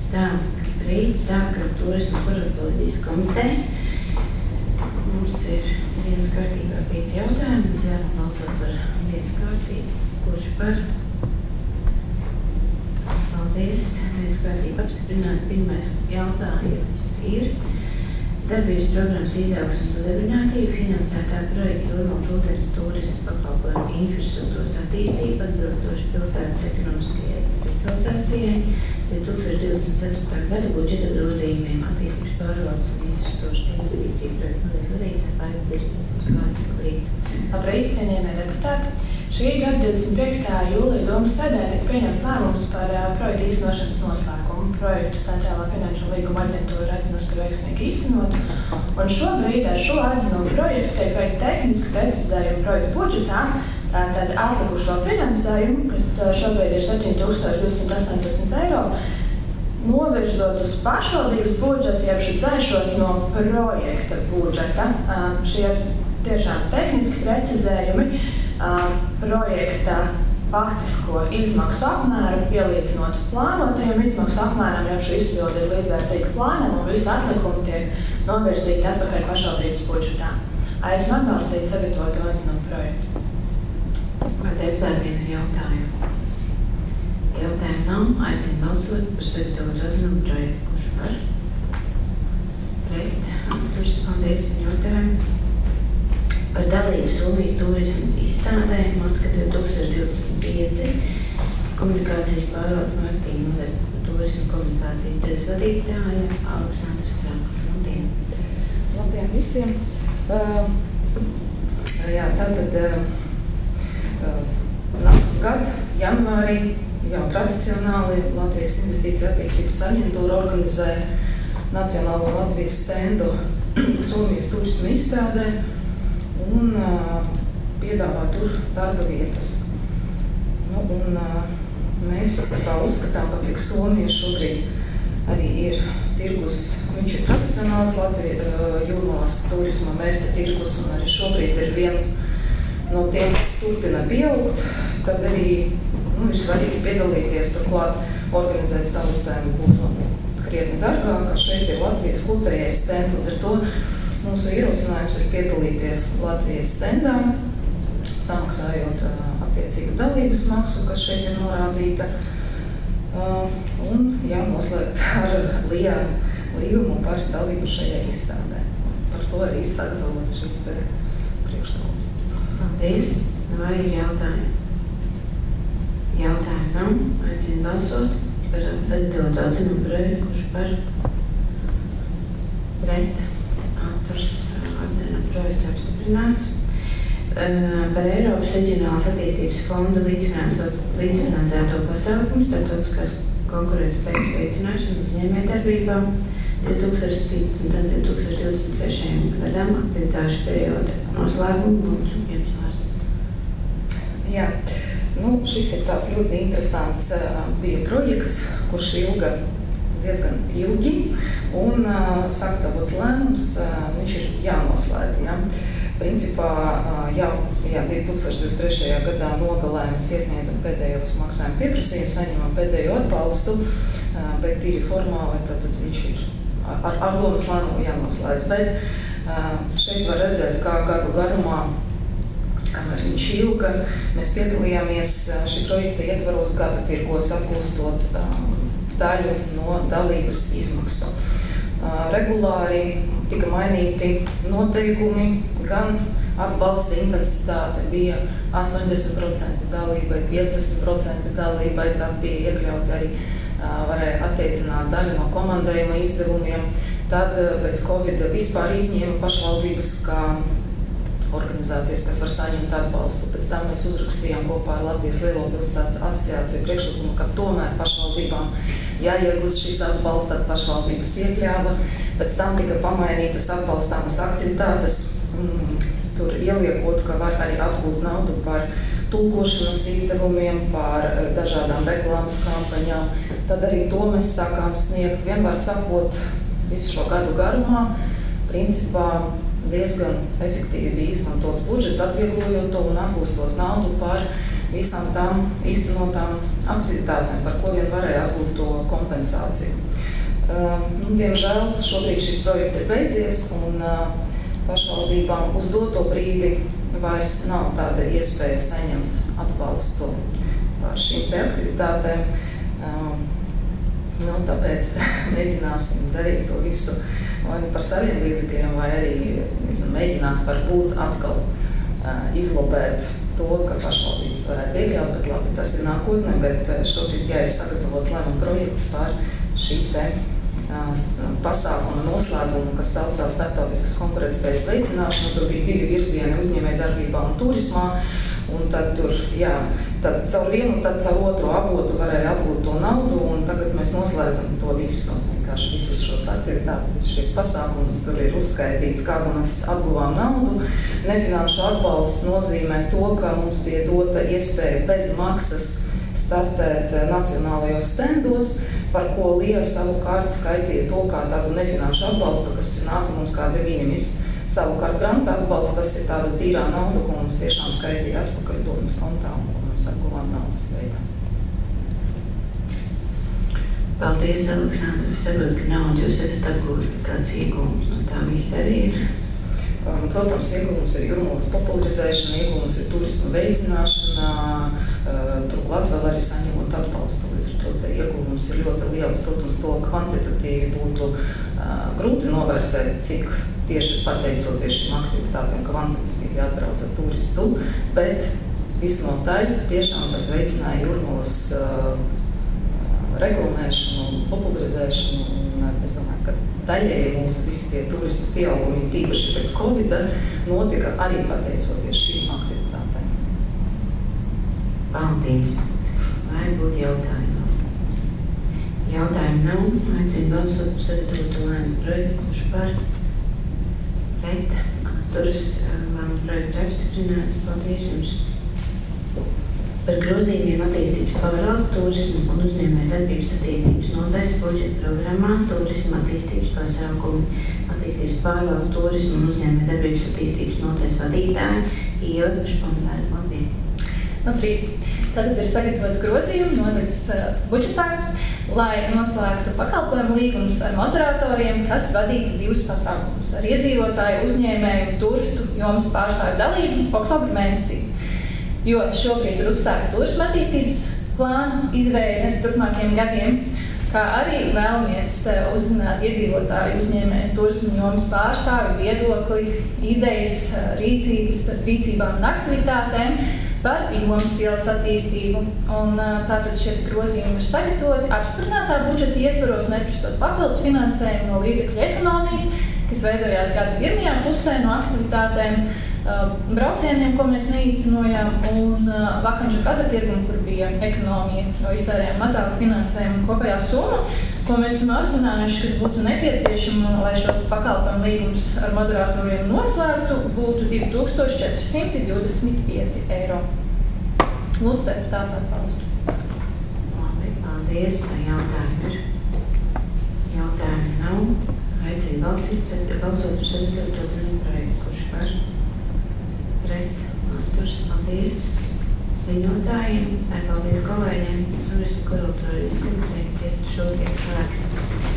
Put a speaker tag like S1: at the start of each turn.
S1: Tā, rīt sākam Turisma projektoloģijas komiteju. Mums ir dienas kārtībā 5 jautājumi. Mums jābalsot par dienas kārtību. Kurš par? Paldies. Dienas kārtība apstiprināt. Pirmais jautājums ir darbības programmas izaugsme un nodarbinātība finansētā projekta Jūrmālas ūdens turisma pakalpojumu infrastruktūras attīstība atbilstoši pilsētas ekonomiskajai specializācijai 2024. gada budžeta grozījumiem attīstības pārvaldes un infrastruktūras investīciju projektu nodaļas vadītāja Paivas Uzvārds Klīt.
S2: Labrīt, cienījamie deputāti! Šī gada 25. jūlija Domas sēdē tika pieņemts lēmums par projektu īstenošanas noslēgumu. Projektu Centrālā finanšu līguma aģentūra aicinusi to veiksmīgi īstenot. Un šobrīd ar šo atzinumu projektu tiek veikti tehniski precizējumi projektu budžetā. Tātad atlikušo finansējumu, kas šobrīd ir 7218 eiro, novirzot uz pašvaldības budžetu, jeb dzēšot no projekta budžeta. Šie tiešām tehniski precizējumi projekta faktisko izmaksu apmēru, pielīdzinot plānotajiem izmaksu apmēram, ja šo izpildi ir līdzvērtīga plānam un visi atlikumi tiek novirzīti atpakaļ pašvaldības budžetā. Aicinu atbalstīt sagatavotu atzinumu projektu.
S1: Vai deputātiem ir jautājumi? Jautājumu nav. Aicinu balsot par sagatavotu atzinumu projektu. Kurš par? Pret? Paldies. Jautājumu. Par dalību Somijas turismu izstādē Matka 2025 komunikācijas pārvaldes marketinga nodaļas turismu komunikācijas daļas vadītāja Aleksandra Strāka. Labdien!
S3: Labdien visiem! Nākamgad, janvārī, jau tradicionāli Latvijas Investīciju attīstības aģentūra organizē Nacionālo Latvijas stendu Somijas turismu izstādē un piedāvā tur darba vietas. Mēs tā uzskatām, ka cik Somija šobrīd arī ir tirgus, viņš ir tradicionāls Jūrmālas turisma mērķa tirgus, un arī šobrīd ir viens no tiem, kas turpina pieaugt, tad arī ir svarīgi piedalīties, turklāt organizēt savu stendu būtu krietni dārgāk, ka šeit ir Latvijas kopējais stends, līdz ar to mūsu ierosinājums ir piedalīties Latvijas stendā, samaksājot attiecīgu dalības maksu, kas šeit ir norādīta, un noslēgt ar līgumu par dalību šajā izstādē. Par to arī ir sagatavots šis priekšlikums.
S1: Paldies. Vai ir jautājumi? Jautājumu nav. Aicinu balsot par sagatavotu atzinumu projektu. Kurš par? Pret? Projekts apstiprināts. Par Eiropas reģionālās attīstības fonda līdzfinansēto pasākumu starptautiskās konkurētspējas veicināšanu uzņēmējdarbībā 2015. un 2023. gadam aktivitāšu perioda noslēgumu. Lūdzu, jums vārds.
S3: Jā, šis ir tāds ļoti interesants bija projekts, kurš ilga diezgan ilgi, un sagatavots lēmums, viņš ir jānoslēdz. Ja? Principā jau 2023. gadā nogalē mēs iesniedzam pēdējos maksājumu pieprasījumus, saņemam pēdējo atbalstu, bet tīri formāli tad viņš ir ar domas lēmumu jānoslēdz. Bet šeit var redzēt, kā gadu garumā, kamēr viņš ilga, mēs piedalījāmies šī projekta ietvaros gada tirgos atgūstot daļu no dalības izmaksu. Regulāri tika mainīti noteikumi, gan atbalsta intensitāte bija 80% dalībai, 50% dalībai, tā bija iekļauti arī, varēja attiecināt daļu no komandējuma izdevumiem. Tad pēc Covid vispār izņēma pašvaldības kā organizācijas, kas var saņemt atbalstu. Pēc tam mēs uzrakstījām kopā ar Latvijas Lielo pilsētas asociāciju priekšlikumu, ka tomēr pašvaldībām jāiegūst šis atbalsts, tad pašvaldības iekļāva. Pēc tam tika pamainītas atbalstāmas aktivitātes, tur ieliekot, ka var arī atgūt naudu par tulkošanas izdevumiem, par dažādām reklāmas kampaņām. Tad arī to mēs sākām sniegt, vienmēr sakot, visu šo gadu garumā. Principā diezgan efektīvi bija izmantots budžets, atvieglojot to un atgūstot naudu par visām tām īstenotām aktivitātēm, par ko vien varēja atgūt to kompensāciju. Diemžēl šobrīd šis projekts ir beidzies un pašvaldībām uz doto brīdi vairs nav tāda iespēja saņemt atbalstu par šīm te aktivitātēm. Tāpēc mēģināsim darīt to visu vai par saviem līdzekļiem, vai arī mēģināt varbūt atkal izlobēt to, ka pašvaldības varētu iekļaut, bet labi, tas ir nākotnē, bet šobrīd ir sagatavots lēmuma projekts par šī te pasākuma noslēgumu, kas saucās starptautiskas konkurētspējas veicināšanu. Tur bija 2 virzieni uzņēmējdarbībā un turismā, un tad tur, tad caur vienu, tad caur otru avotu varēja atgūt to naudu, un tagad mēs noslēdzam to visu. Vienkārši visas šos aktivitātes, visas šīs pasākumus, tur ir uzskaitīts, kādu mēs atguvām naudu. Nefinanšu atbalsts nozīmē to, ka mums bija dota iespēja bez maksas startēt nacionālajos stendos, par ko Lija savukārt skaitīja to kā tādu nefinanšu atbalstu, kas nāca mums kā deviņumis. Savukārt granta atbalsts, tas ir tāda tīrā nauda, ko mums tiešām skaitīja atpakaļ domas kontā un ko mēs atguvām naudas veidā.
S1: Paldies, Aleksandra. Es saprotu, ka naudu jūs esat atguvuši, bet kāds iegūms no tā viss arī ir?
S3: Protams, iegūms ir Jūrmalas popularizēšana, iegūms ir turisma veicināšana, turklāt vēl arī saņemot atbalstu. Līdz ar to iegūms ir ļoti liels. Protams, to kvantitatīvi būtu grūti novērtēt, cik tieši pateicoties šīm aktivitātēm kvantitatīvi atbrauca turistu, bet visnotaļ tiešām tas veicināja Jūrmalas reklamēšanu, popularizēšanu, un es domāju, ka daļēji mūsu visi tie turistu pieaugumi, tīpaši pēc Covida, notika arī pateicoties šīm aktivitātēm.
S1: Paldies. Vai būtu jautājumi? Jautājumi nav. Aicinu balsot par sagatavoto lēmumu projektu, kurš par pret atturas lēmumu projekts apstiprināts. Paldies jums. Par grozījumiem attīstības pārvaldes turismu un uzņēmējdarbības attīstības nodaļas budžeta programmā turisma attīstības pasākumi attīstības pārvaldes turismu un uzņēmējdarbības attīstības nodaļas vadītāji Ieva Šponvēra. Labdien!
S4: Labrīt! Tātad ir sagatavots grozījumi nodaļas budžetā, lai noslēgtu pakalpojumu līgumus ar moderatoriem, kas vadītu 2 pasākumus ar iedzīvotāju, uzņēmēju un turistu jomas pārstāvju dalību oktobra mēnesī. Jo šobrīd ir uzsākta turisma attīstības plāna izveide turpmākajiem gadiem, kā arī vēlamies uzzināt iedzīvotāju, uzņēmēju, turismu jomas pārstāvju viedokli, idejas, rīcībām un aktivitātēm par jomas ielas attīstību. Un tātad šie grozījumi ir sagatavoti apstiprinātā budžeta ietvaros, neprasot papildus finansējumu no līdzekļu ekonomijas, kas veidojās gada pirmajā pusē no aktivitātēm, braucieniem, ko mēs neīstenojām, un vakanču gada tirgumu, kur bija ekonomija, jo iztērējām mazāku finansējumu kopējā summa, ko mēs esam apzinājuši, kas būtu nepieciešama, lai šos pakalpojumu līgumus ar moderatoriem noslēgtu, būtu 2425 eiro. Lūdzu, deputātu atbalstu.
S1: Labi, paldies. Jautājumi ir? Jautājumi nav. Aicinu balsot par sagatavoto lēmumu projektu, kurš par pret atturas. Paldies ziņotājiem, paldies kolēģiem, turismu kuratorijas komiteju, šodien slēgt.